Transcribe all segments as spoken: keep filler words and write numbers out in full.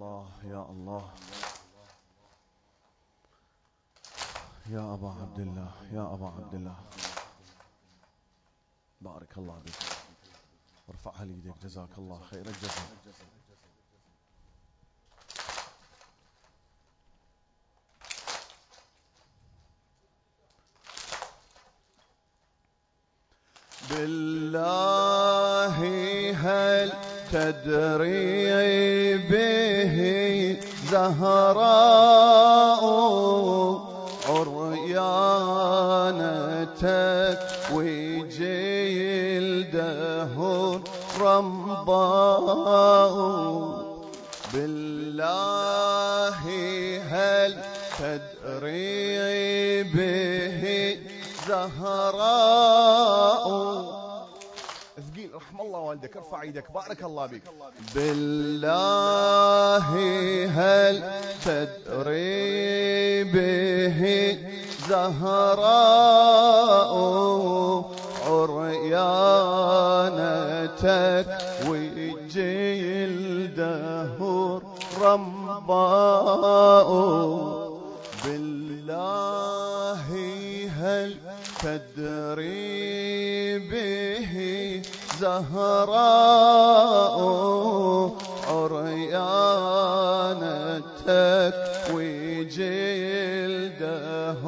الله يا الله يا أبا عبد الله يا أبا عبد الله، بارك الله بك، وارفعها ليدك، جزاك الله خير الجزاء. بالله هل تدري به زهراء عريانتك وجلده رمضاء؟ بالله هل تدري به زهراء، ثقيل، رحم الله والدك، ارفع ايدك، بارك الله بك. بالله هل تدري به زهراء عريانتك وجلده رمضاء؟ بالله هل تدري به زهراء عريانتك وجلده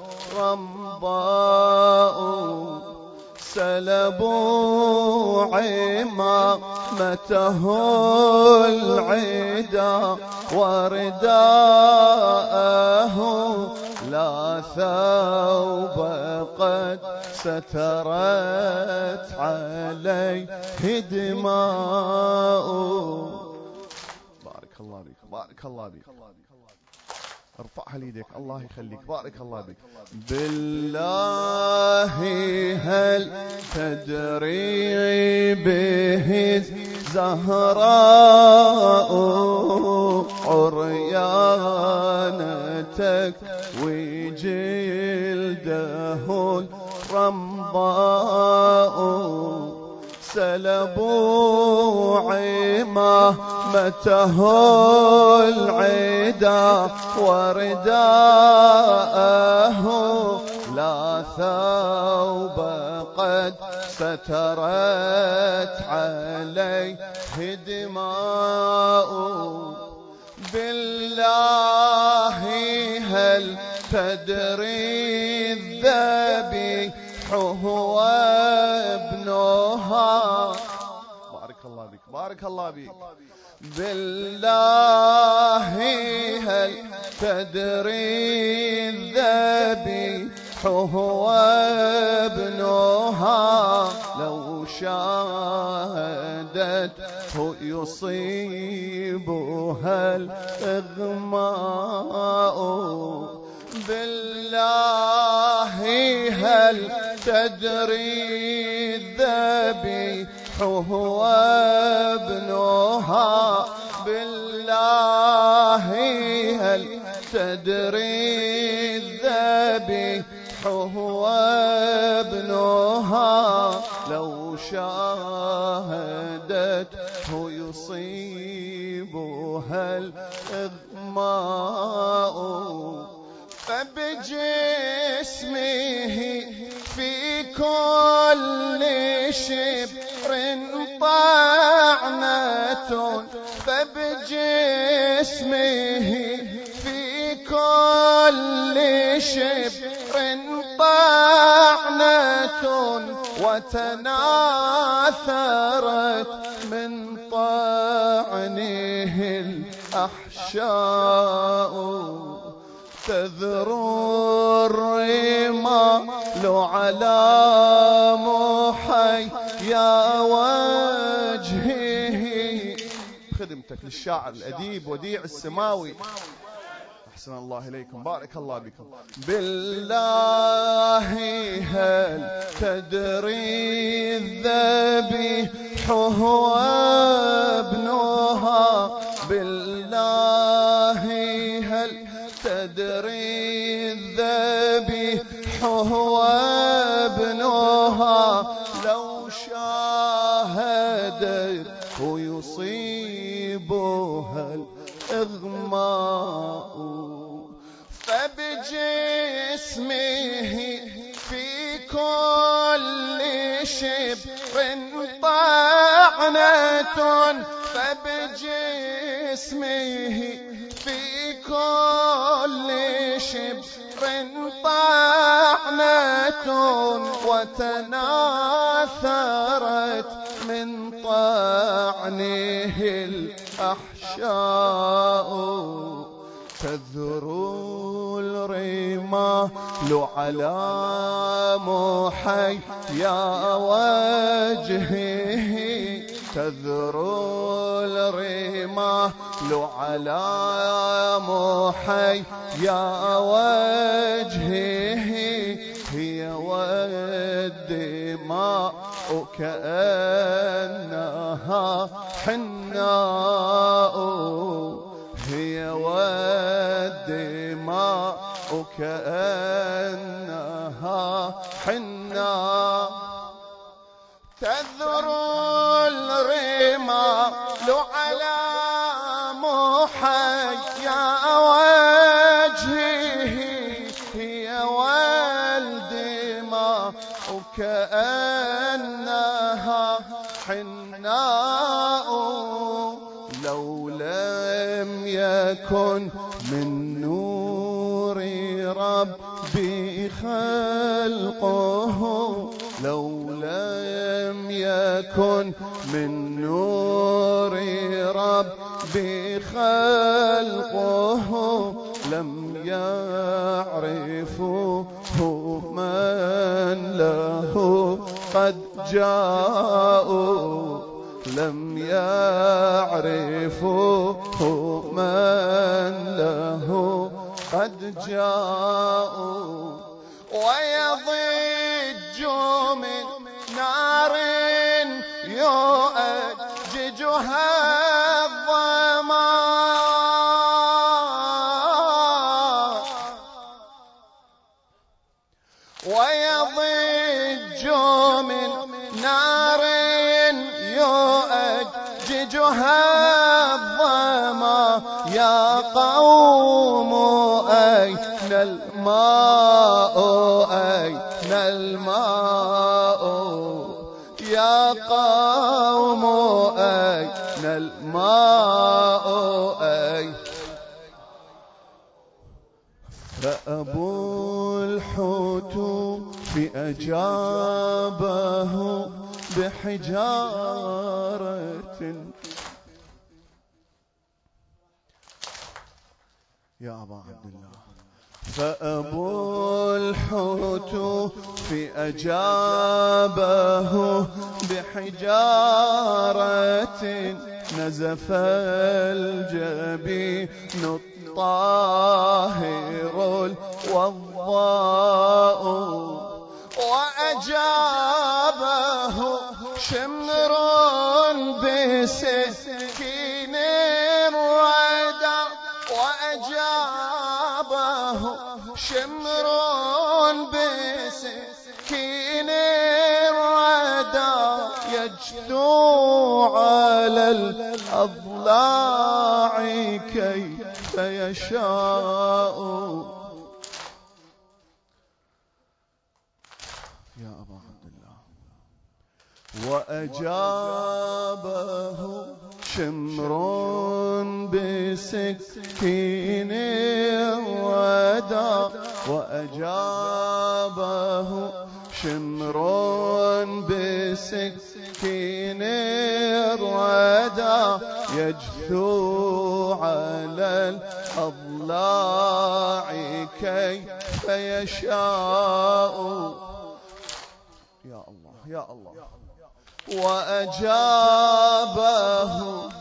رمضاء؟ سلبوا عمامته العدا ورداءه، لا ثوب قد سترت عليه دماء. بارك الله بك، بارك الله بك، ارفعها ليدك، الله يخليك، بارك الله بك. بالله هل تدري به زهراء عريانتك وجلده رمضاء؟ سلبوا عمامته العدا ورداءه، لا ثوب قد سترت عليه دماء. بالله هل تدري الذبيح هو ابنها؟ بارك الله بك، بارك الله بك. بالله هل تدري الذبيح هو ابنها؟ لو شاهدته يصيبها الإغماء. بالله هل تدري الذبيح هو ابنها؟ بالله هل تدري الذبيح هو ابنها؟ لو شاهدته يصيبها الإغماء. فبجسمه في كل شبر طعنة، فبجسمه في كل شبر طعنة، وتناثرت من طعنه الأحشاء. تذرو الرمال على محيا وجهه. خدمتك للشاعر الأديب وديع السماوي، أحسن الله إليكم، بارك الله بكم. بالله هل تدري الذبيح هو ابنها؟ بالله هل تدري الذبيح هو ابنها؟ لو شاهدته يصيبها إغماء فبجسمه في كل شبر طعنة فبجسمه في كل شبر طعنة وتناثرت من طعنه الأحشاء تذرو الرمال على محيا وجهه تذرو الرمال على محيا وجهه هي والدماء كأنها حناء هي والدماء كأنها حناء تذرو الرمال على محيا وجهه هي والدماء كأنها حناء لو لم يكن من نور ربي خلقه لو لم يكن من نور ربي خلقه لم يعرفه من له قد جاءوا لم يعرفوا من له قد جاءوا ويضج من نار يؤججها الظما ويضج من نار يؤججها الظما يا قوم أين الماء أين الماء يا قوم أين الماء أين فأبو الحوت فأجابه بحجارة يا أبا عبد الله فأبو الحوت فأجابه بحجارة نزف الجبين الطاهر الوضاء وأجابه شمر بسكين الردى وأجابه شمر بسكين الردى يجثو على الأضلاع كيف يشاء يا أبا عبد الله وأجابه شمر بسكين الردى وأجابه شمر بسكين الردى يجثو على الأضلاع كيف يشاء يا الله يا الله وأجابه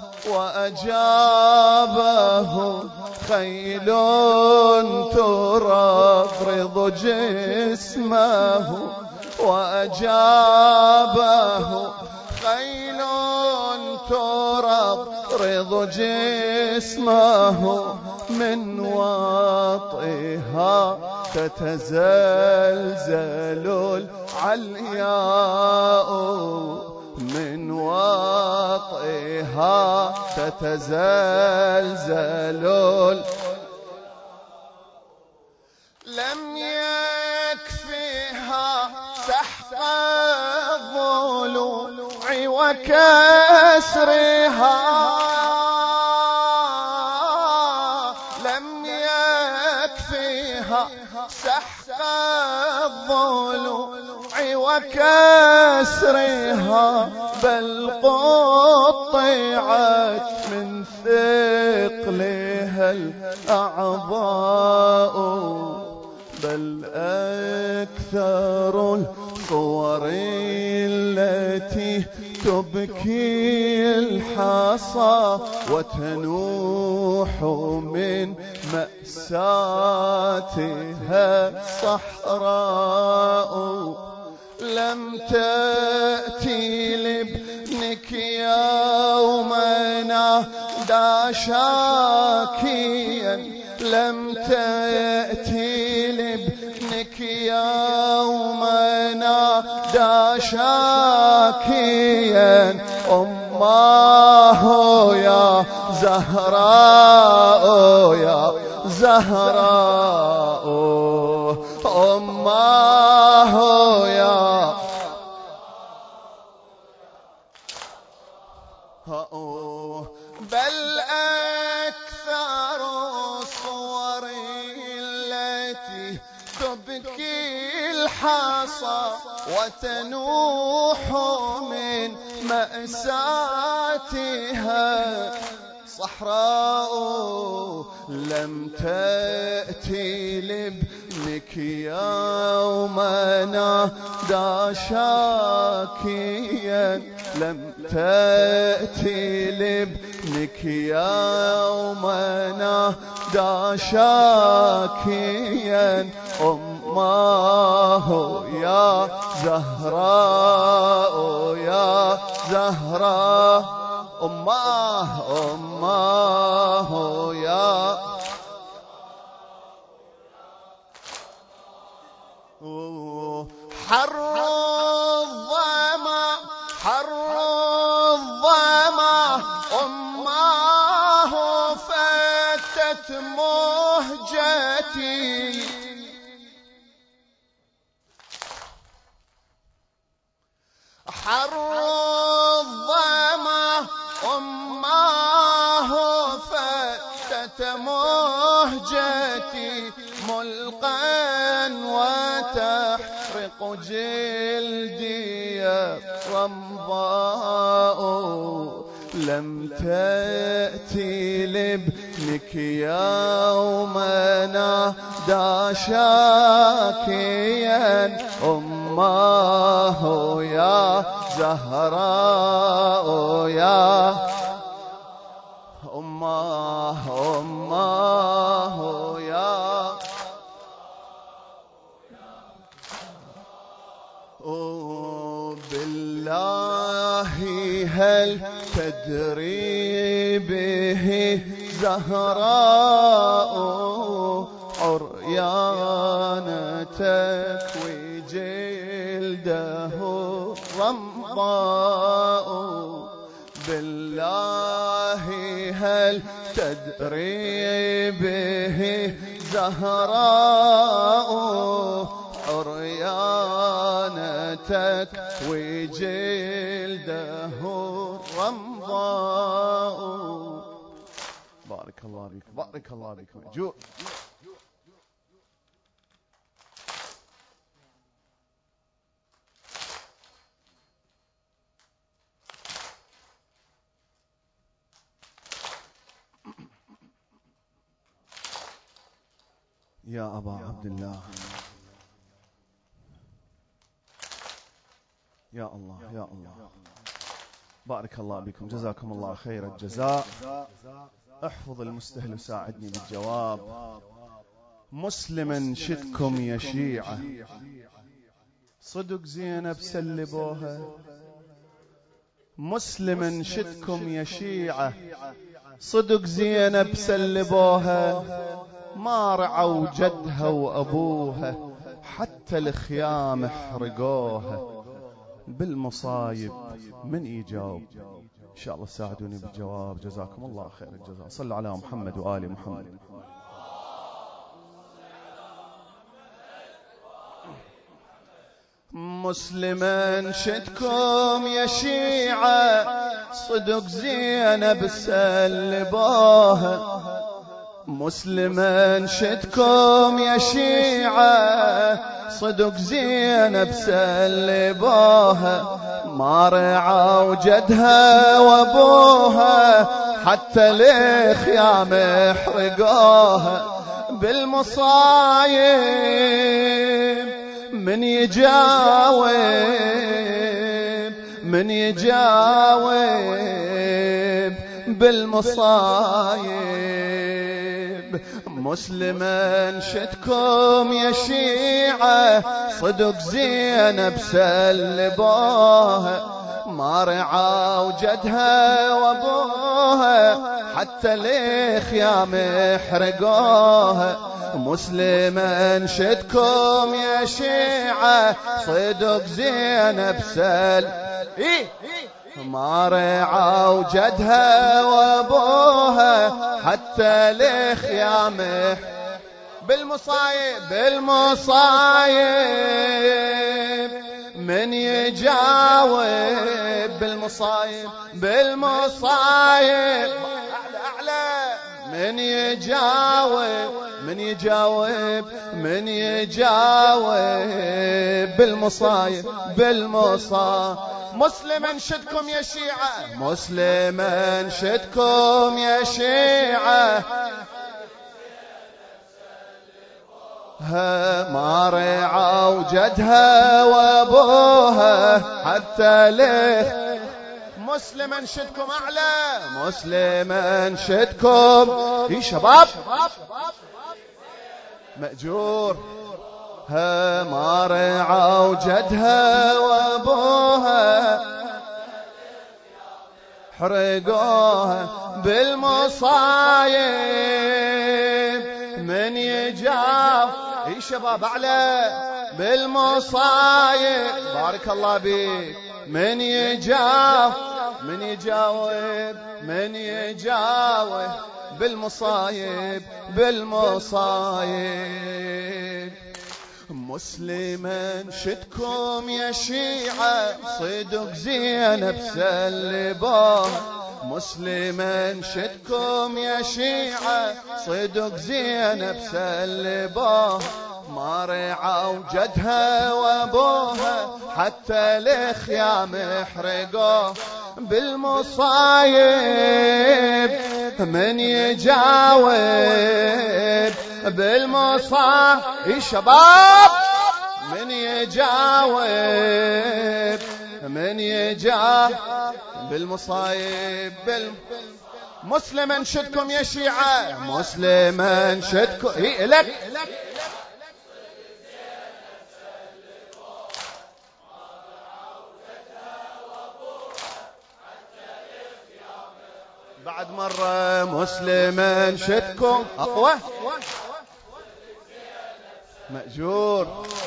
وأجابه خيل ترضرض جسمه وأجابه خيل ترضرض جسمه من وطئها تتزلزل العلياء من وطئها تتزلزل. لم يكفها سحق الضلوع وكسرها، لم يكفها سحق الضلوع وكسرها، بل قطعت من ثقلها الأعضاء، بل أكثر الصور التي تبكي الحصى وتنوح من مأساتها الصحراء. لم تأتي لابنك يوما نادى شاكيا، لم تأتي لابنك يوما نادى شاكيا، أماه يا زهراء يا زهراء، أماه يا بل أكثر الصور التي تبكي الحصى وتنوح من مأساتها صحراء. لم تأتي لابنك يوما نادى شاكيا، لم تأتي لابنك يوما نادى شاكيا، أماه يا زهراء يا زهراء، أماه أماه يا حر الظما حر الظما، أماه فتت مهجتي، حر الظما أماه فتت مهجتي، ملقا وتحرق جلدي رمضاء. لم تأتي لابنك يوما نادى شاكيا، أماه يا زهراء يا أماه أماه يا بالله هل تدري به زهراء عريان تكوي جلده رمضاء. بالله هل تدري به زهراء عريان تكوي جلده رمضاء. بارك الله بك بارك الله بك مأجور. يا أبا عبد الله، يا الله يا الله، بارك الله بكم، جزاكم الله خير الجزاء. احفظ المستهل وساعدني بالجواب. مسلما شدكم يا شيعة، صدق زينب سلبوها؟ مسلما شدكم يا شيعة، صدق زينب سلبوها؟ ما رعوا جدها وأبوها، حتى الخيام احرقوها. بالمصايب من يجاوب؟ إن شاء الله ساعدوني بالجواب، جزاكم الله خير الجزاء. صلوا على محمد وآل محمد. مسلما شدكم يا شيعة صدق زينب سلبوها، مسلما شدكم يا شيعة صدق زينب سلبوها، ما رعوا جدها وابوها حتى الخيام حرقوها، بالمصايب من يجاوب من يجاوب بالمصايب. مسلما شدكم يا شيعة صدق زينب سلبوها، ما رعوا جدها وابوها حتى الخيام حرقوها، مسلما شدكم يا شيعة صدق زينب سل إيه ما رعوا جدها وابوها حتى الخيام بالمصايب بالمصايب من يجاوب بالمصايب بالمصايب أعلى أعلى من يجاوب من يجاوب من يجاوب بالمصايب بالمصايب. مسلما شدكم يا شيعة مسلما شدكم يا شيعة ما رعوا جدها وابوها حتى له. مسلما شدكم أعلى مسلما شدكم يا شباب مأجور ها ما رعوا جدها وابوها حرقوها بالمصايب من يجاوب يا شباب أعلى بالمصايب بارك الله بك من يجاوب من يجاوب من يجاوب بالمصايب بالمصايب. مسلما شدكم يا شيعة صدق زينب سلبوها، مسلما شدكم يا شيعة صدق زينب سلبوها، ما رعوا جدها وابوها حتى الخيام حرقوه بالمصايب من يجاوب بالمصايب يا شباب من يجاوب من يجاوب بالمصايب بال... مسلما شدكم يا شيعة مسلما شدكم إيه لك بعد مرة مسلما شدكم أقوى مأجور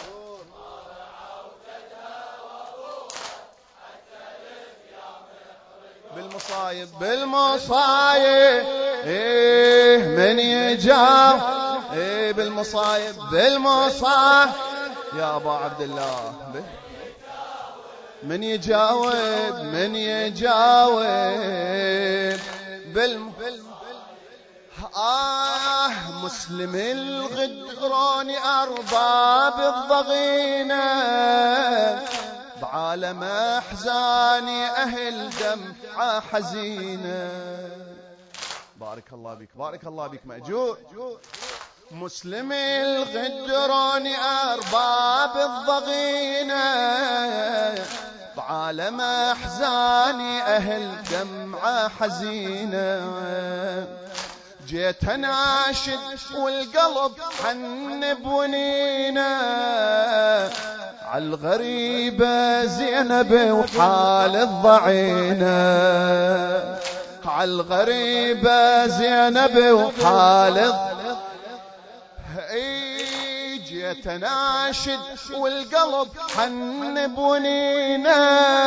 بالمصايب بالمصايب إيه من يجاوب إيه بالمصايب بالمصايب يا أبا عبد الله من يجاوب من يجاوب بالم آه مسلم الغدران أرباب الضغينة بعالم أحزاني أهل دمعة حزينة بارك الله بك بارك الله بك مأجور. مسلم الغدران أرباب الضغينة بعالم أحزاني أهل دمعة حزينة جيت أناشد والقلب حن بونينا عالغريبة زينب وحال الضعينة عالغريبة زينب وحال جيت ناشد والقلب حن بونينا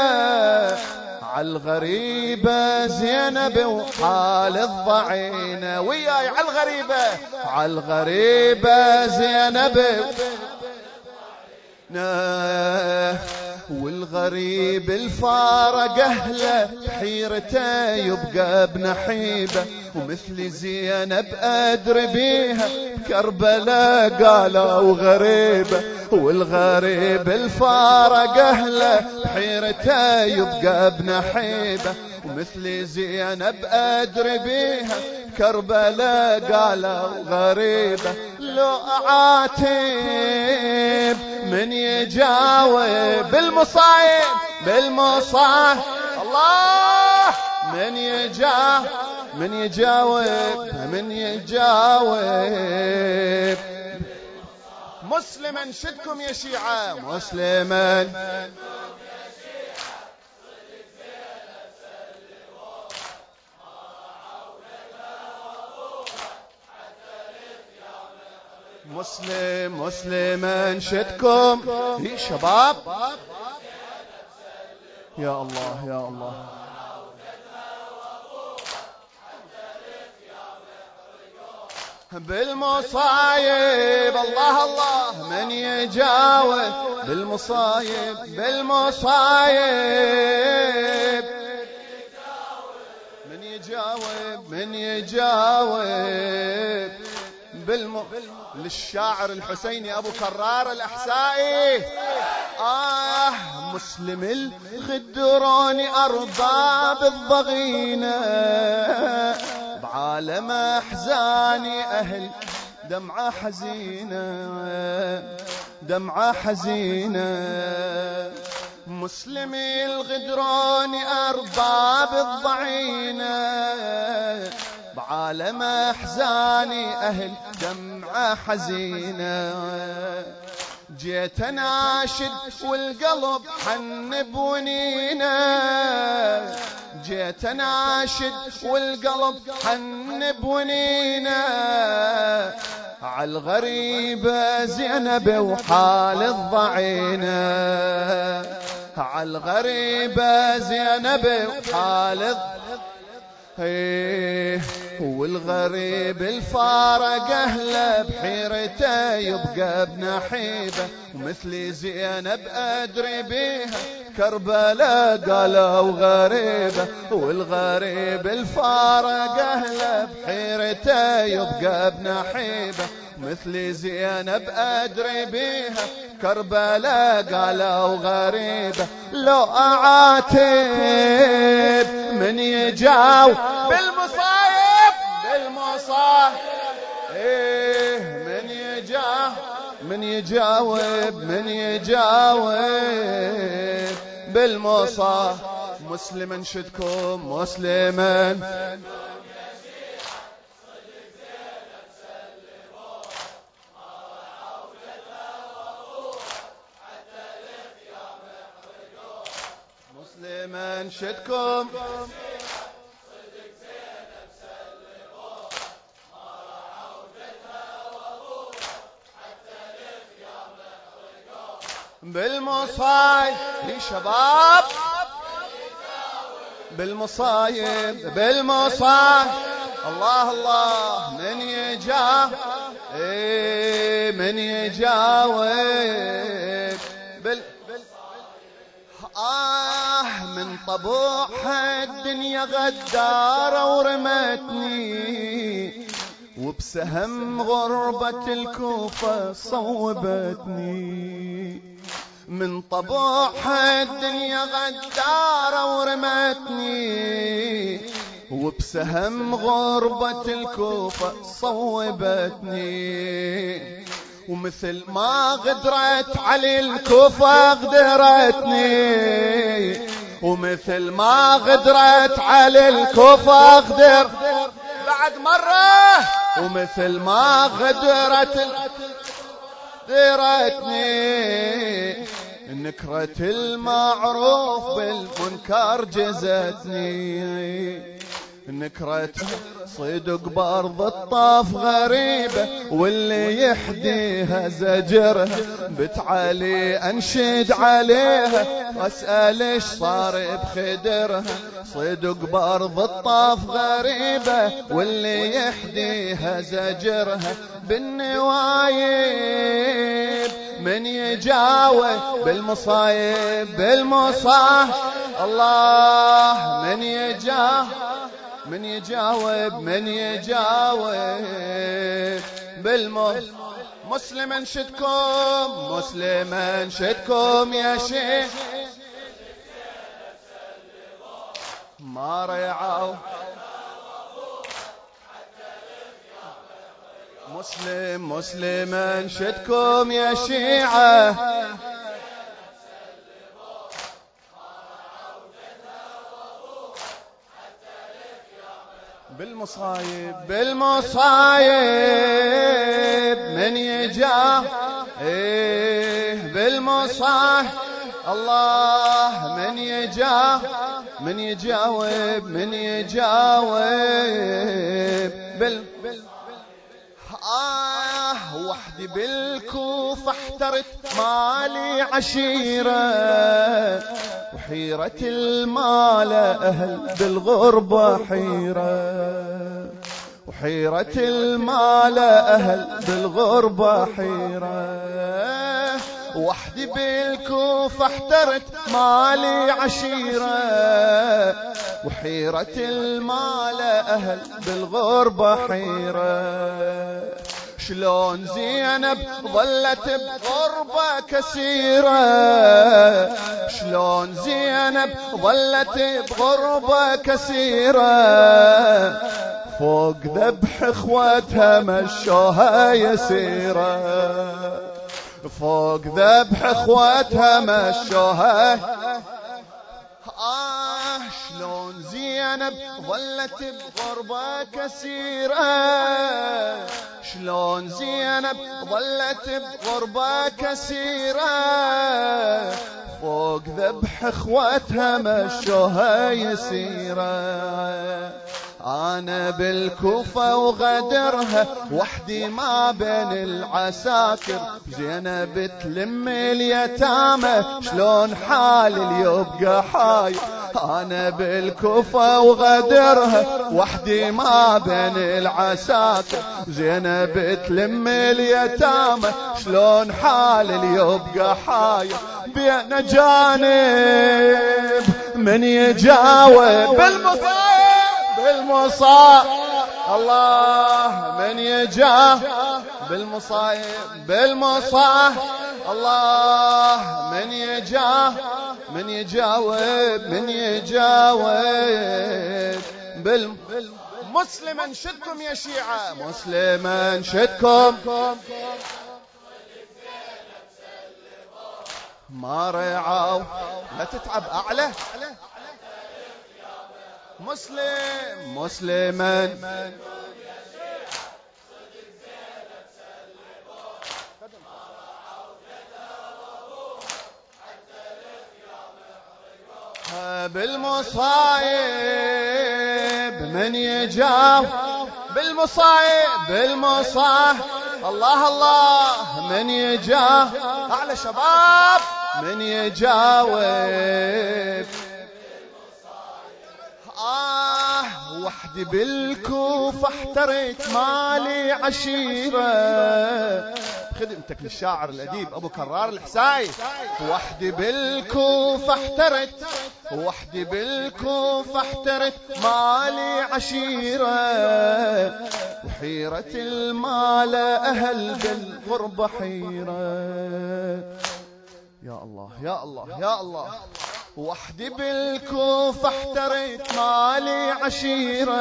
عالغريبة زينب وحال الضعينة وياي عالغريبة عالغريبة زينب والغريب الفارق أهله بحيرته يبقى بنحيبة ومثل زينب أدري بيها كربلاء قالوا غريبة والغريب الفارق أهله بحيرته يبقى بنحيبة ومثل زينب أدري بيها كربلاء قالوا غريبة لو أعاتب من يجاوب بالمصايب بالمصايب الله من يجاوب من يجاوب من يجاوب مسلما شدكم يا شيعة مسلما مسلم مسلما شدكم يا شباب يا الله يا الله بالمصايب الله الله من يجاوب بالمصايب بالمصايب من يجاوب من يجاوب بالم... للشاعر الحسيني أبو كرار الأحسائي آه مسلم الغدراني أرباب الضغينة بعالم أحزاني أهل دمعة حزينة دمعة حزينة مسلمي الغدراني أرباب الضعينة بعالم أحزاني أهل دمعة حزينة جيت ناشد والقلب حن بونينا جيت ناشد والقلب حن بونينا عالغريبة زينب وحال الضعينة عالغريبة زينب وحال الضعينة والغريب الفارق أهله بحيرته يبقى بنحيبة ومثل زينب أدري بيها كربلاء قالوا غريبة والغريب الفارق أهله بحيرته يبقى بنحيبة مثل زينب أدري بيها كربلاء قالوا غريبة لو أعاتب من يجاوب بالمصايب بالمصايب إيه من يجاوب من يجاوب من يجاوب بالمصايب مسلما شدكم مسلما مسلما شدكم بالمصايب يا شباب بالمصايب بالمصايب الله الله من يجاوب ايه من يجاوب بال آه من طبوعها الدنيا غدارة ورمتني وبسهم غربة الكوفة صوبتني من طبوعها الدنيا غدارة ورمتني وبسهم غربة الكوفة صوبتني ومثل ما غدرت علي الكوفة غدرتني ومثل ما غدرت علي الكوفة غدر بعد مرة ومثل ما غدرت غدرتني نكرة المعروف بالمنكر جزتني نكرتها صدق بأرض الطاف غريبة، واللي يحديها زجرها. بت علي أنشد عليها وأسأل إيش صار بخدرها. صدق بأرض الطاف غريبة، واللي يحديها زجرها. بالنوايب من يجاوب بالمصايب بالمصايب الله من يجاوب من يجاوب من يجاوب بالمصايب. مسلم انشدكم مسلم انشدكم يا شيخ ما ريعوا. مسلم مسلم انشدكم يا شيعة بالمصايب بالمصايب من يجاه ايه بالمصايب الله من يجاه من يجاوب من يجاوب بال آه وحدي بالكوفة احترت مالي عشيرة، وحيرة المال أهل بالغربة حيرة. وحيرة المال أهل بالغربة حيرة. وحدي بالكوفة احترت مالي عشيرة، وحيرة المال أهل بالغربة حيرة. شلون زينب ظلت بغربة كثيرة، شلون زينب ظلت بغربة كثيرة. فوق ذبح اخواتها مشوها يسيرة، فوق ذبح اخواتها مشوها. آه شلون زينب ظلت بغربة كثيرة، شلون زينب ظلت بغربة كثيرة. فوق ذبح اخواتها مشوها يسيرة. أنا بالكوفة وغدرها وحدي ما بين العساكر. زينب تلم اليتامى شلون حالي يبقى حاير. أنا بالكوفة وغدرها وحدي ما بين العساكر. زينب تلم اليتامى شلون حالي يبقى حاير. بين جانب من يجاوب بالمصايب بالمصايب الله من يجاه بالمصايب بالمصايب الله من يجاه من يجاوب من يجاوب بال مسلم انشدكم يا شيعة مسلم انشدكم ما رعوا لا تتعب أعلى. مسلم مسلما بالمصايب من يجاوب بالمصايب بالمصايب الله الله من يجاوب أعلى شباب من يجاوب. آه وحدي بالكوفة احترت مالي عشيرة. خدمتك للشاعر الأديب أبو كرار الحساي. وحدي بالكوفة احترت وحدي بالكوفة احترت مالي عشيرة. وحيرة المال أهل بالغربة حيرة. يا الله يا الله يا الله. وحدي بالكوفة احترت مالي عشيرة.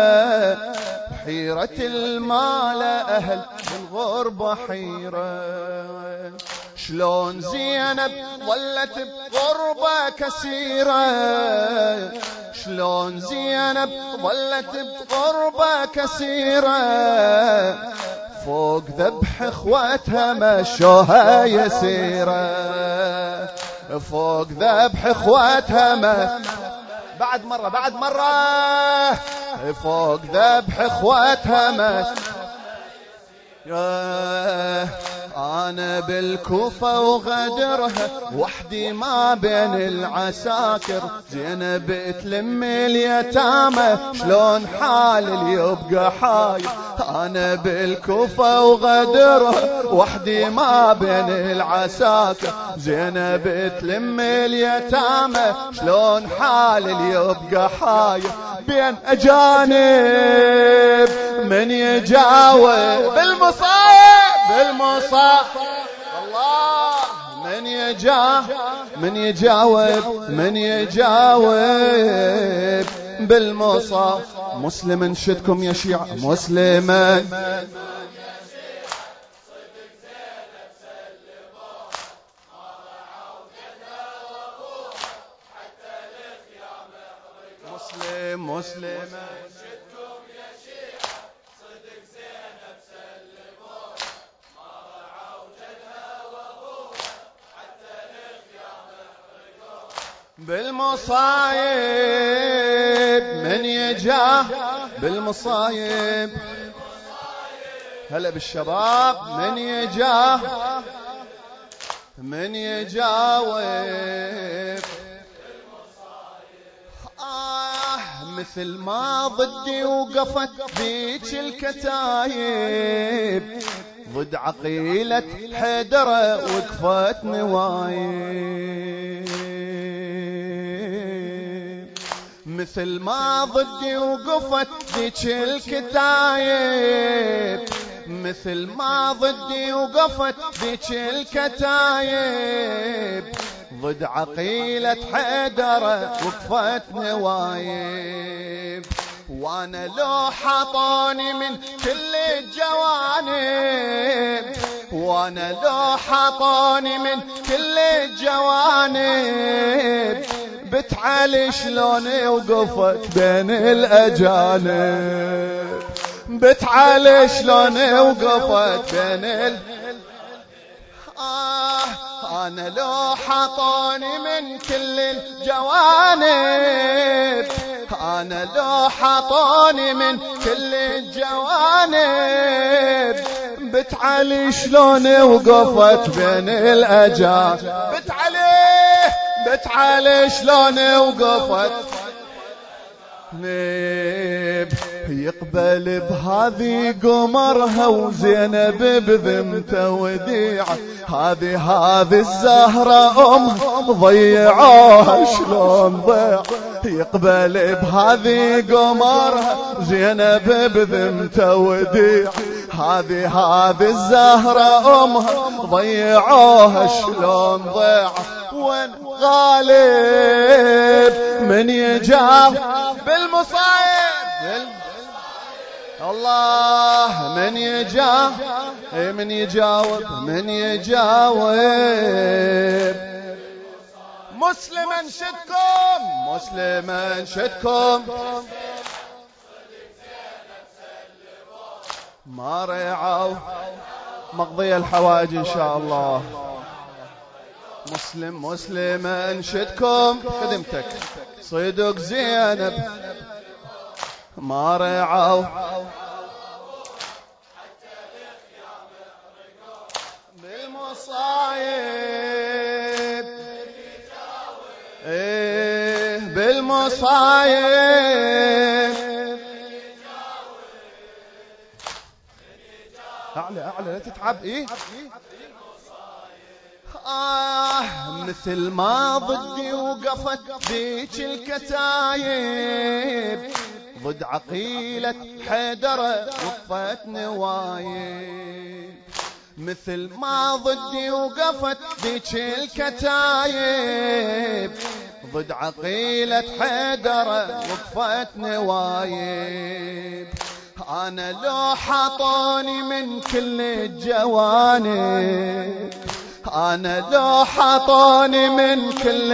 حيرة المال أهل بالغربة حيرة. شلون زينب ظلت بغربة كثيرة. شلون زينب ظلت بغربة كثيرة. فوق ذبح اخواتها مشوها يسيرة. فوق ذبح اخواتها ما بعد مرة بعد مرة فوق ذبح اخواتها مس أنا بالكوفة وغدرها وحدي ما بين العساكر، زينب تلم اليتامى شلون حال اللي يبقى حاير. أنا بالكوفة وغدرها وحدي ما بين العساكر، زينب تلم اليتامى شلون حال اللي يبقى حاير. بين أجانب من يجاوب بالمصايب بالمصايب الله، من يجا من يجاوب من يجاوب بالمصايب. مسلما شدكم يا شيعة مسلما، مسلم مسلما شدكم يا شيعة صدق زينب سلموا ما رعوا جدها وابوها حتى الخيام احرقوا. بالمصايب من يجاه بالمصايب، هلا بالشباب من يجاه من يجاوب. مثل ما ضدي وقفت ذيك الكتايب، ضد عقيلة حيدرة وقفت نوايب. مثل ما ضدي وقفت ذيك الكتايب، مثل ما ضدي وقفت ذيك الكتايب، ضد عقيلة حيدرة وقفت نوايب. وانا لو حطوني من كل الجوانب، وانا لو حطوني من كل الجوانب، بتعالي شلون وقفت بين الاجانب، بتعالي شلون وقفت بين ال آه أنا لو حطوني من كل الجوانب، أنا لو حطوني من كل الجوانب، بتعالي شلون وقفت بين الأجانب، بتعالي بتعالي شلون وقفت نيب. يقبل بهذه قمرها وزينب بذمته وديعة، هذه هذه الزهرة أمها ضيعوها شلون ضيع. يقبل بهذه قمرها زينب بذمته وديعة، هذه هذه الزهرة أمها ضيعوها شلون ضيع. وين غالب من يجاب بالمصايب الله، من يجاب من يجاوب من يجاوب. مسلما شدكم مسلما شدكم ما رعوا مقضي الحوائج إن شاء الله. مسلم مسلما شدكم خدمتك صدق زينب ما رعوا بالمصايب ايه بالمصايب. اعلى اعلى لا تتعب. ايه آه مثل ما ضدي وقفت ذيك الكتايب، ضد عقيلة حيدرة وقفت نوايب. مثل ما ضدي وقفت ذيك الكتايب، ضد عقيلة حيدرة وقفت نوايب. أنا لو حطوني من كل الجوانب، أنا لو حطوني من كل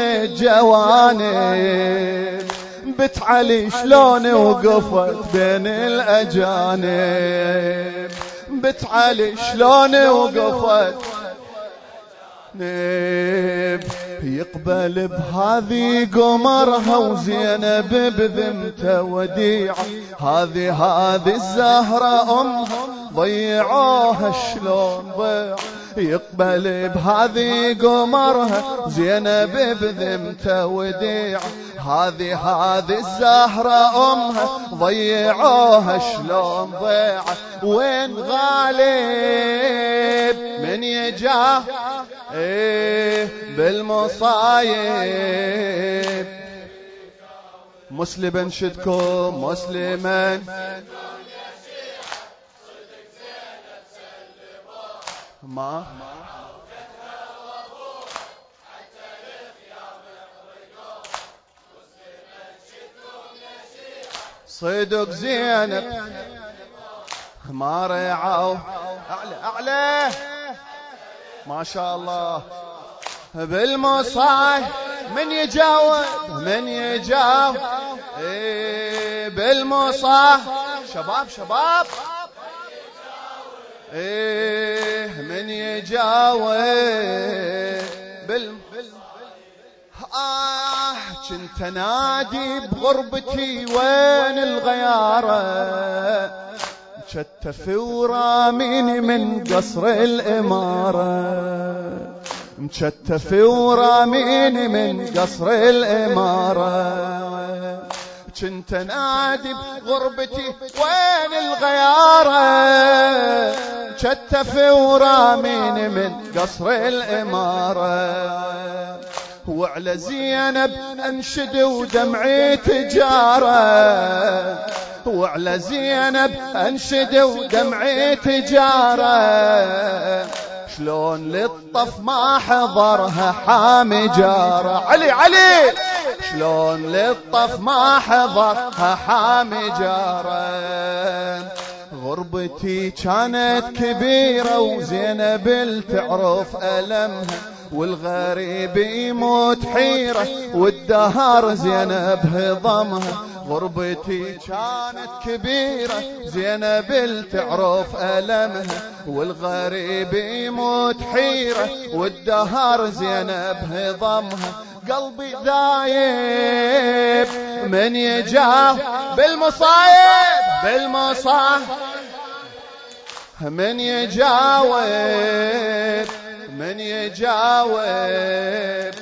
الجوانب، بتعالي شلون وقفت بين الأجانب، بتعالي شلون وقفت نيب. يقبل بهذه قمرها وزينب بذمته وديعة. هذه هذه الزهرة أمها ضيعوها شلون ضيع. يقبل بهذه قمرها زينب بذمته وديعة. هذه هذه الزهرة أمها ضيعوها شلون ضيعة. وين غالب من يجاه ايه بالمصايب. مسلما شدكم مسلما ما صدق زينب ما رعوا أعلى أعلى ما شاء الله بالمصايب. من يجاوب من يجاوب ايه بالمصايب. شباب شباب ايه من يجاوب بال آه كنت نادي بغربتي وين الغيارة. مشتف وراميني من قصر الإمارة. مشتف وراميني من قصر الإمارة. كنت نادي بغربتي وين الغيارة. مشتف وراميني من قصر الإمارة. وعلى زينب أنشد ودمعي تجارة. وعلى زينب أنشد ودمعي تجارة. شلون للطف ما حضرها حامي جارة. علي علي شلون للطف ما حضرها حامي جارة. غربتي كانت كبيرة وزينب تعرف ألمها. والغريب يموت حيرة والدهر زينب هضمها. غربتي كانت كبيرة زينب تعرف ألمها. والغريب يموت حيرة والدهر زينب هضمها. قلبي ذايب من يجاه بالمصايب بالمصايب. من يجاوب من يجاوب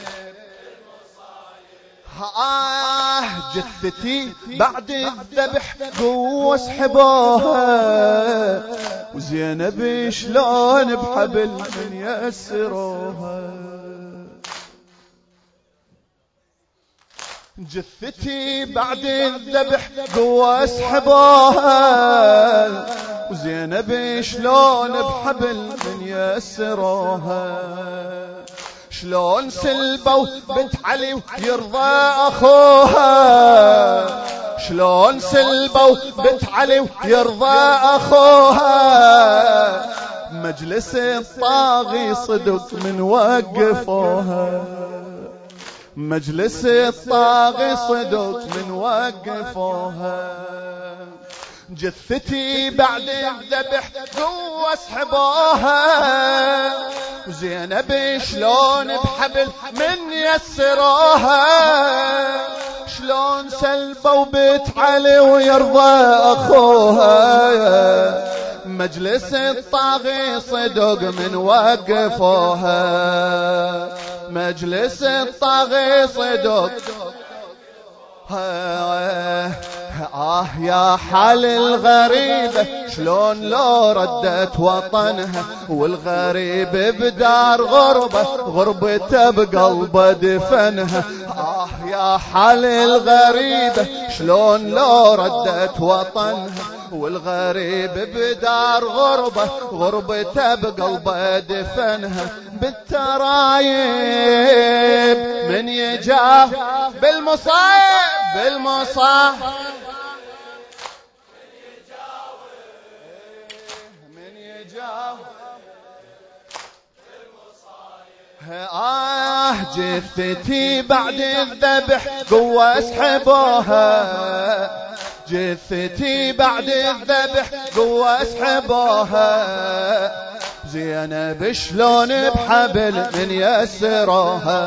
آه جثتي بعد الذبح قوة سحبوها. وزينب شلون بحبل من يسروها. جثتي بعد الذبح قوة سحبوها. وزينب شلون بحبل من يسروها. شلون سلبوا بنت علي ويرضى أخوها. شلون سلبوا بنت علي ويرضى أخوها. مجلس الطاغي صدق من وقفوها. مجلس الطاغي صدق من وقفوها. جثتي بعد الذبح قوة سحبوها. وزينب شلون بحبل من يسروها. شلون سلبوا بيت علي ويرضى أخوها. مجلس الطاغي صدق من وقفوها. مجلس الطاغي صدق. آه يا حال الغريبة شلون لو ردت وطنها. والغريب بدار غربة غربته بقلبه دفنها. آه يا حال الغريبة شلون لو ردت وطنها. والغريب بدار غربة غربته بقلبه دفنها. بالترايب من يجاه بالمصايب بالمصايب. من يجاه آه جثتي بعد الذبح قوة اسحبوها. جثتي بعد الذبح قوة اسحبوها. زينب شلون بحبل من يسرها،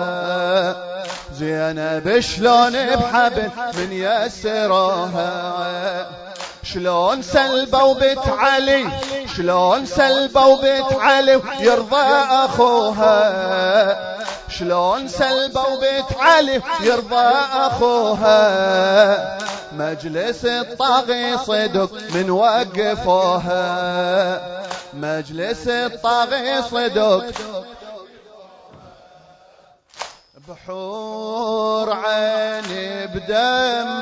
زينب شلون بحبل من يسرها، شلون سلبوا بنت علي، شلون سلبوا بنت علي يرضى أخوها، شلون سلبوا بنت علي يرضى أخوها، مجلس الطاغي صدق من وقفوها، مجلس الطاغي صدق بحور عيني بدم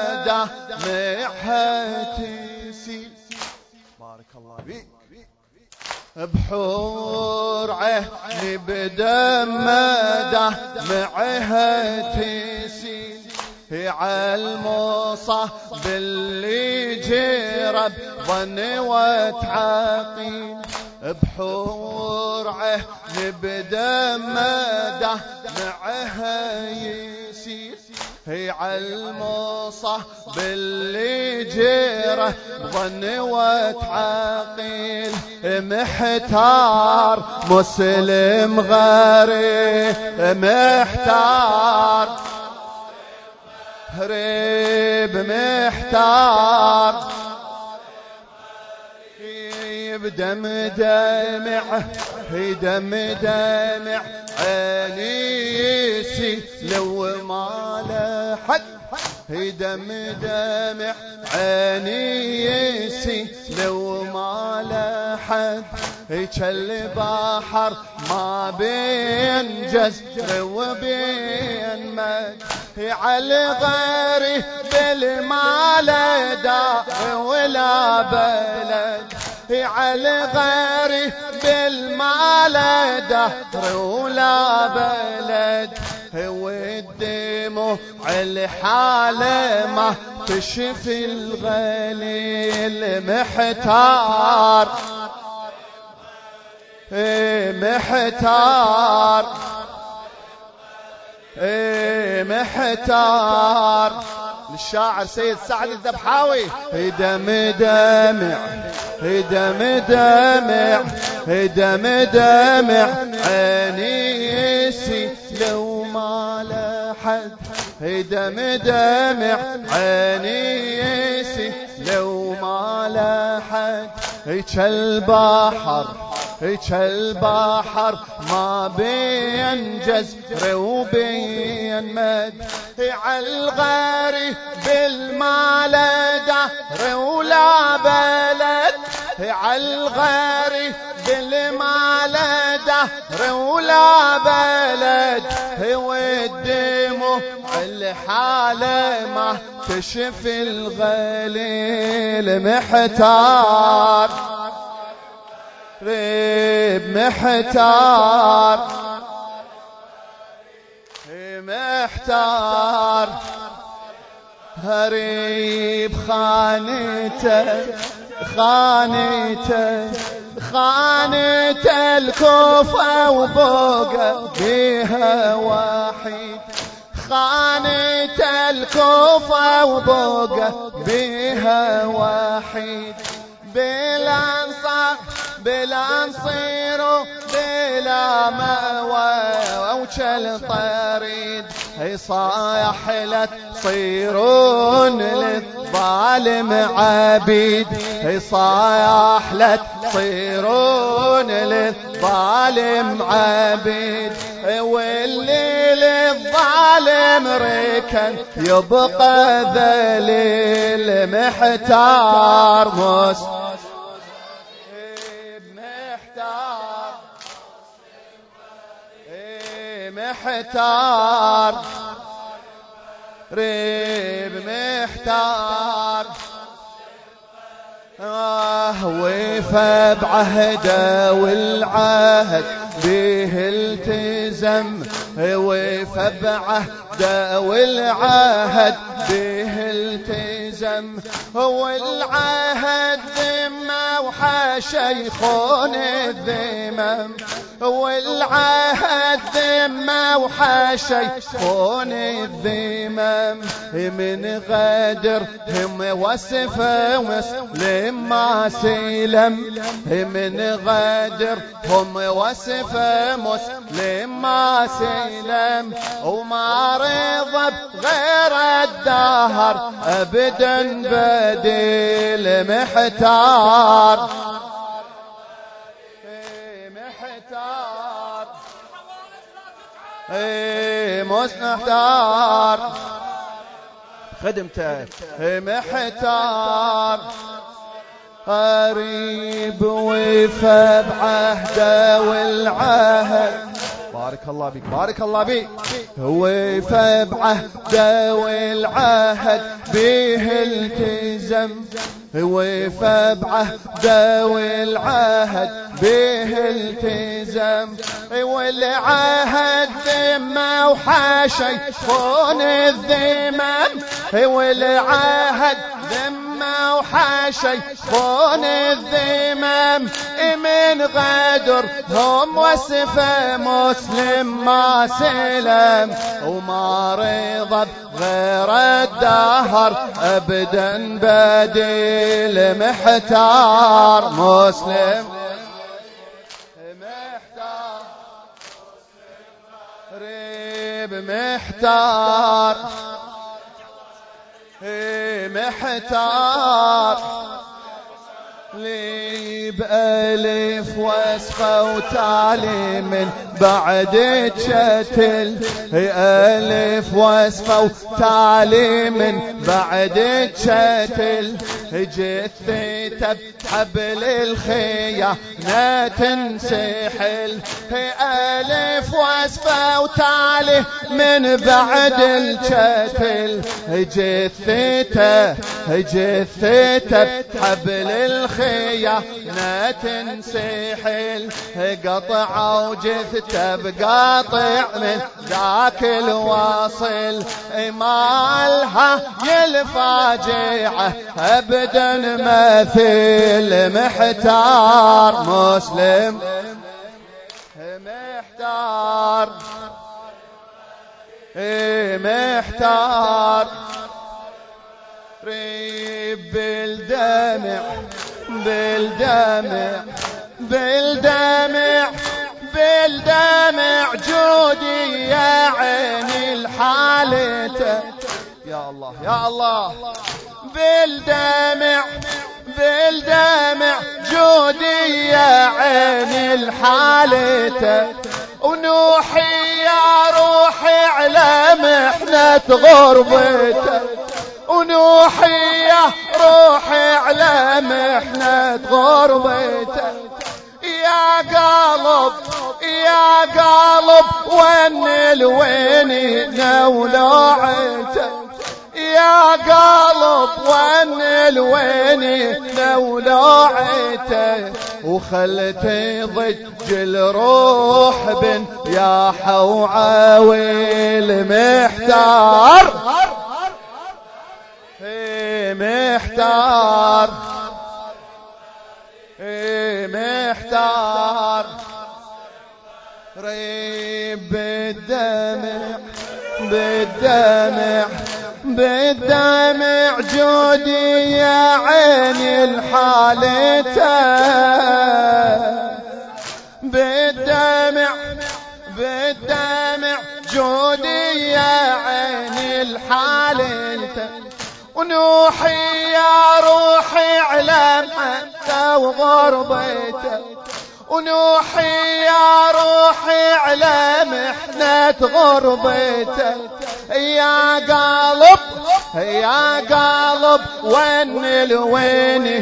دمعها تسيل. بارك الله بيك. بحور عيني بدم دمعها تسيل، هي عالمصاب اللي جرب ظن وتعاقيل، بحور عيني بدم دمعها يسيل، هي عالمصاب اللي جرب ظن وتعاقيل، محتار مسلم غريب، محتار هريب محتار، بدم دمع دم دمع عينيسي لو ما لحد، دم دمع عينيسي لو ما لحد، كالبحر ما بين جزر وبين مد، على غيري بالمال دار ولا بلد، على غيري بالمال دهر ولا بلد، والدموع الحالة ما تشفي الغليل، محتار محتار محتار. للشاعر سيد سعد الذبحاوي، دم دمع دم دمع دم دمع عينيسي لو ما لحد، دم دمع عينيسي لو ما لحد، كالبحر كالبحر ما بين جزر وبين مد، عالغاري بالمال دهر ولا بلد، عالغاري بالمال دهر ولا بلد، والدموع الحالة ما تشفي الغليل، محتار ريب محتار محتار، هريب خانته خانته خانته الكوفة وبوقه بيها وحيد، خانته الكوفة وبوقه بيها وحيد، بالأنصار بالأنصير بلا مأوى ووجل طريد، هي صايح لا تصيرون للظالم عبيد، هي صايح لا تصيرون للظالم عبيد، واللي للظالم ركن يبقى ذليل، محتار مس محتار ريب محتار، آه وفى بعهده والعهد به التزم، وفى بعهده والعهد به التزم، هو العهد ذمة وحد وحشيخون الذمم والعهد ذمة وحشيخون الذمم من غدر هم وصفه مسلم ما سلم من غدر هم وصفه مسلم ما سلم وما رضى بغير الدهر أبدا بديل محتار محتار اي محتار خدمتك محتار قريب وفى بعهده والعهد بارك الله بك بارك الله بك وفى بعهده والعهد به التزم وفى بعهده والعهد به التزم والعهد ذمة وحشيخون الذمم والعهد ذمة وحشيخون الذمم من غدر هم وصفه مسلم ما سلم وما رضى غير الدهر أبدا بديل محتار مسلم محتار ريب محتار محتار لي بألف وصفة وتالي من بعد تشتل ألف وصفة وتالي من بعد تشتل جثته بحبل الخيانة تنسحل ألف وصفة وتالي من بعد الشتل جثته جثته بحبل الخيانة تنسحل قطعوا جثته بقاطع من ذاك الواصل مالها الفاجعة أبدا مثل محتار مسلم محتار محتار ريب بالدمع بالدمع بالدمع بالدمع جودي يا عيني الحالته يا الله يا الله بالدمع بالدمع جودي يا عيني الحالته ونوحي يا روحي على محنة غربته ونوحي يا روحي على محنة غربته يا قلب يا قلب وين الوين نولعته يا قلب وين الوين نولعته وخلتي ضج الروح بن يا حوعاويل محتار محتار محتار ريب بالدمع بالدمع بالدمع جودي يا عيني الحالته بالدمع بالدمع جودي يا عيني الحالته ونوحي يا روحي على حتى وغربته ونوحي يا روحي على محنة غربته يا قلب يا قلب وين الوين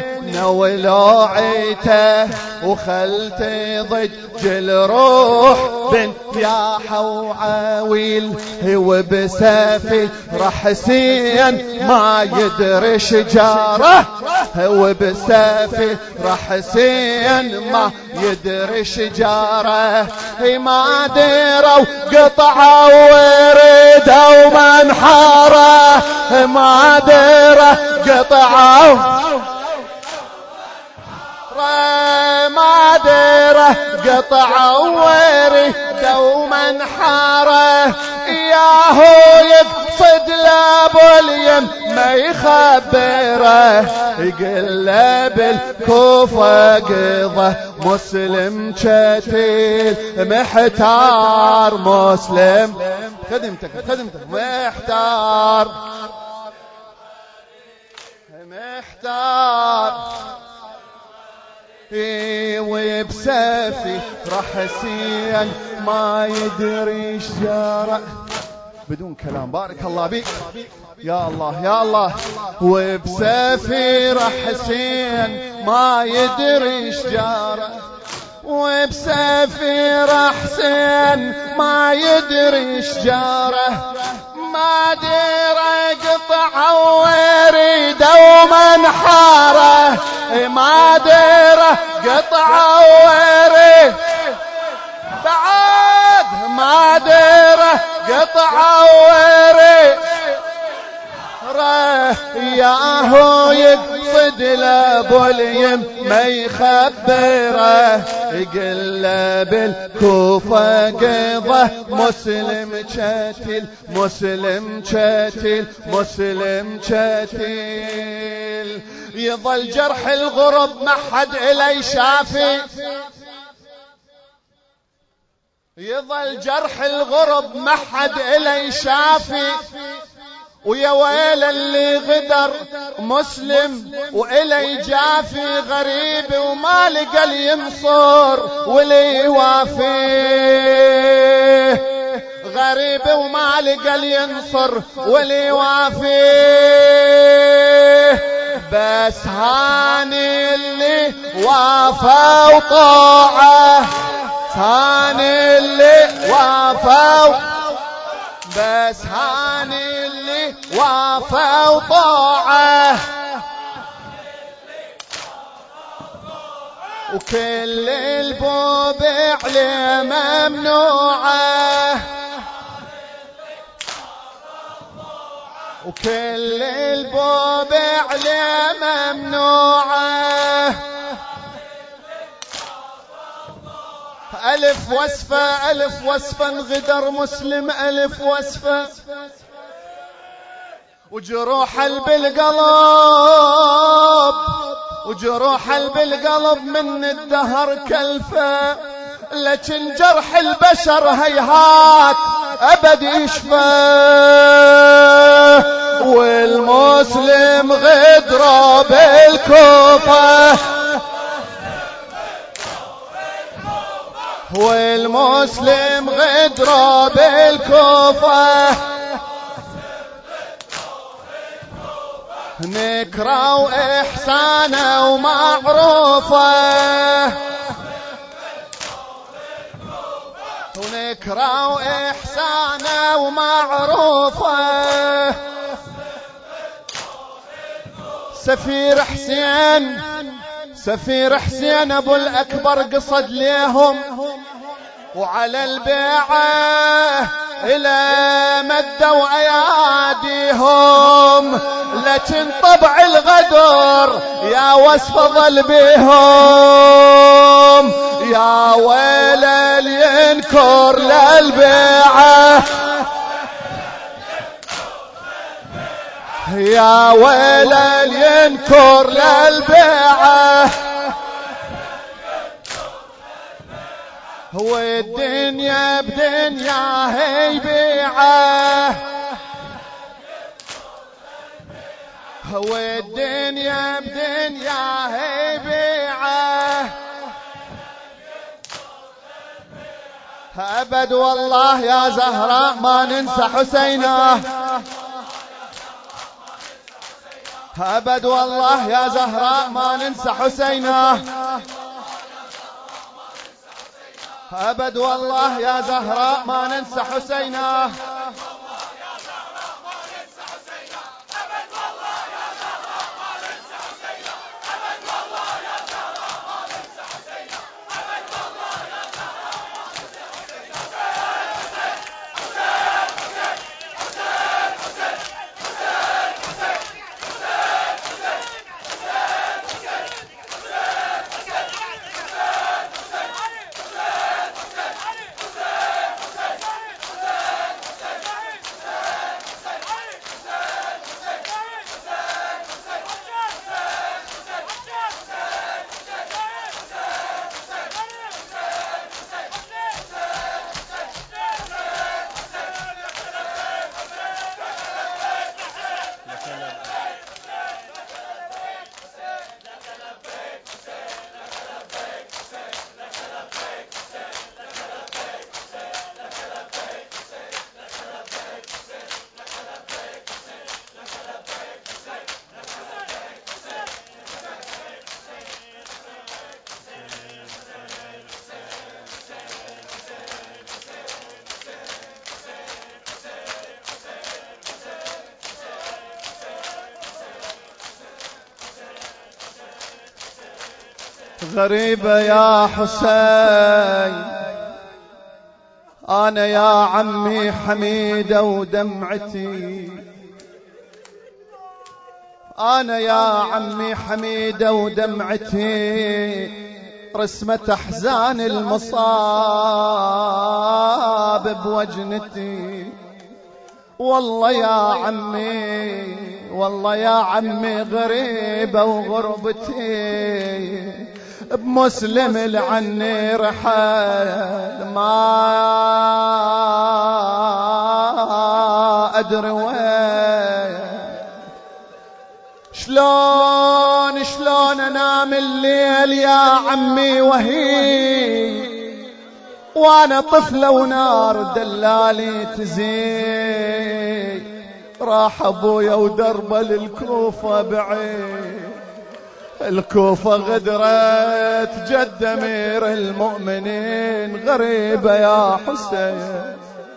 نولعته وخلتي ضج الروح بنت يا حوعاويل هو بسافي رحسين ما يدري شجاره هو بسافي رحسين ما يدري شجاره ما دروا قطعوا وردوا ومنحاره ما دروا قطعوا ما ديره قطع ويري دوما حاره ياهو يقصد لابو اليم ما يخبره يقل له بالكوفة قضى مسلم شتيل محتار مسلم خدمتك خدمتك محتار محتار وبسيفي راح سين ما يدري ايش جرى بدون كلام. بارك الله بك يا الله يا الله. وبسيفي راح سين ما يدري ايش جرى وبسيفي راح سين ما يدري ايش جرى ما ديره قطع ويريد ومن حاره ما ديره قطع ويريد بعد ما ديره قطع ويريد ياهو يقصد لابو اليم ما يخبره يقل له بالكوفة قضى مسلم شتيل مسلم شتيل مسلم شتيل يظل جرح الغرب ما حد إلي شافي يظل جرح الغرب ما حد إلي شافي ويا ويل اللي غدر مسلم وإلي جافي غريب وما لقى لي ينصر ولي يوافيه غريب وما لقى لي ينصر ولي يوافيه بس هاني اللي وافى وطاعه هاني اللي وافى بس هاني اللي وافى وطاعه وكل البوب عليه ممنوعه وكل البوب عليه ممنوعه ألف وصفة ألف وصفة غدر مسلم ألف وصفة وجروح بالقلب وجروح بالقلب من الدهر كلفة لكن جرح البشر هيهات أبد يشفى والمسلم غدره بالكوفة والمسلم غدره بالكوفة نكره وإحسانه ومعروفه ونكره وإحسانه ومعروفه سفير حسين سفير حسين أبو الأكبر قصد ليهم وعلى البيعة إلى مدوا أياديهم لكن طبع الغدر يا وصف ظل بهم يا ويل اللي ينكر للبيعة يا ويل اللي ينكر للبيعة هو الدنيا بدنيا هي بيعه هو الدنيا بدنيا هي بيعه أبد والله يا زهراء ما ننسى حسينه أبد والله يا زهراء ما ننسى حسينه أبد والله يا زهراء ما ننسى حسينه غريبة يا حسين، أنا يا عمي حميدة ودمعتي، أنا يا عمي حميدة ودمعتي رسمة أحزان المصاب بوجنتي. والله يا عمي والله يا عمي غريبة وغربتي بمسلم لعني رحل ما أدري وين. شلون شلون أنام الليل يا عمي وهي وانا طفلة ونار دلالي تزي. راح ابويا ودربه للكوفة بعيد، الكوفة غدرت جد امير المؤمنين. غريبة يا حسين،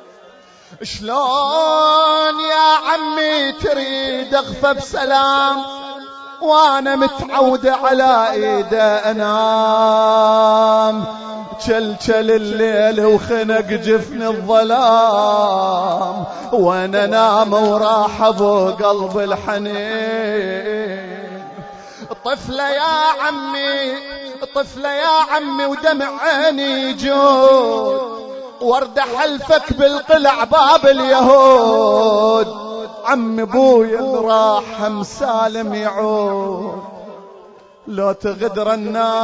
شلون يا عمي تريد اغفى بسلام وانا متعودة على ايده انام. تشلشل الليل وخنق جفن الظلام وانا نام وراح ابو قلب الحنين. طفلة يا عمي طفلة يا عمي ودمع عيني جود، ورد حلفك بالقلع باب اليهود. عم بويا اللي راح مسالم يعود، لو تغدر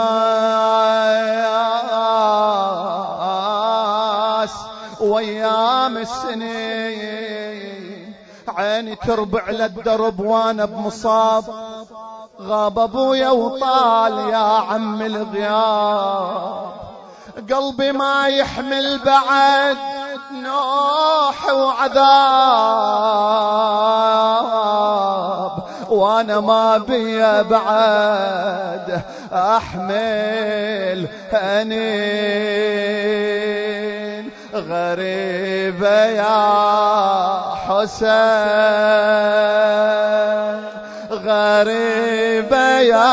الناس وايام السنين. عيني تربع للدرب وانا بمصاب، غاب ابويا وطال يا عم الغياب. قلبي ما يحمل بعد نوح وعذاب، وانا ما بيا بعد احمل انين. غريبة يا حسين، غريبة يا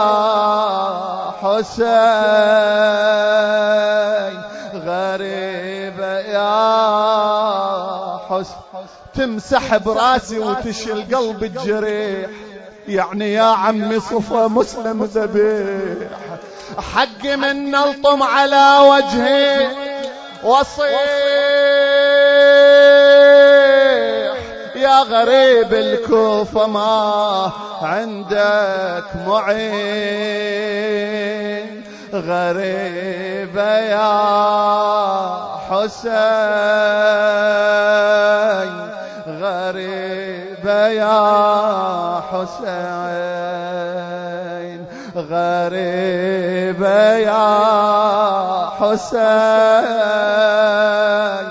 حسين، غريبة يا حسين. تمسح براسي وتشيل قلب الجريح، يعني يا عمي صفى مسلم ذبيح. حق من نلطم على وجهي وصيح، يا غريب الكوفة ما عندك معين. غريبة يا حسين، غريبة يا حسين، غريبة يا حسين،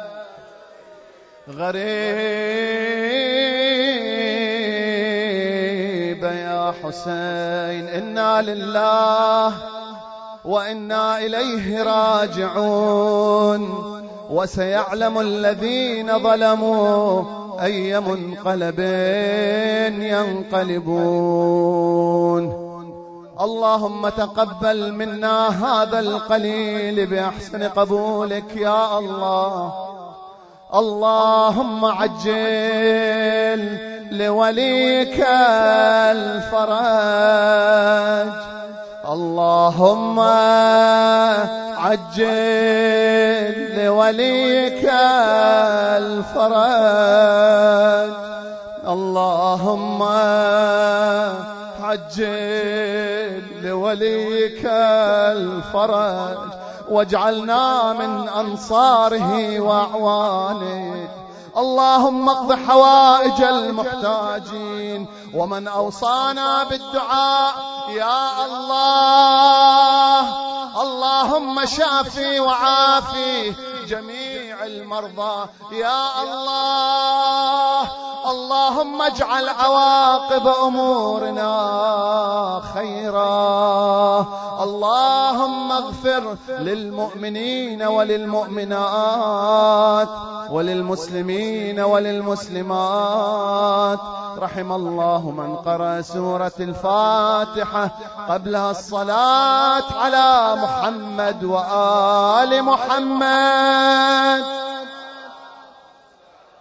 غريبة يا حسين. إنا لله وإنا إليه راجعون، وسيعلم الذين ظلموا أي منقلب ينقلبون. اللهم تقبل منا هذا القليل بأحسن قبولك يا الله. اللهم عجل لوليك الفرج، اللهم عجل لوليك الفرج، اللهم عجل لوليك الفرج، واجعلنا من أنصاره وأعوانه. اللهم اقض حوائج المحتاجين، ومن أوصانا بالدعاء يا الله. اللهم شافي وعافي جميع المرضى يا الله. اللهم اجعل عواقب أمورنا خيرا. اللهم اغفر للمؤمنين وللمؤمنات وللمسلمين وللمسلمات. رحم الله من قرأ سورة الفاتحة قبلها الصلاة على محمد وآل محمد.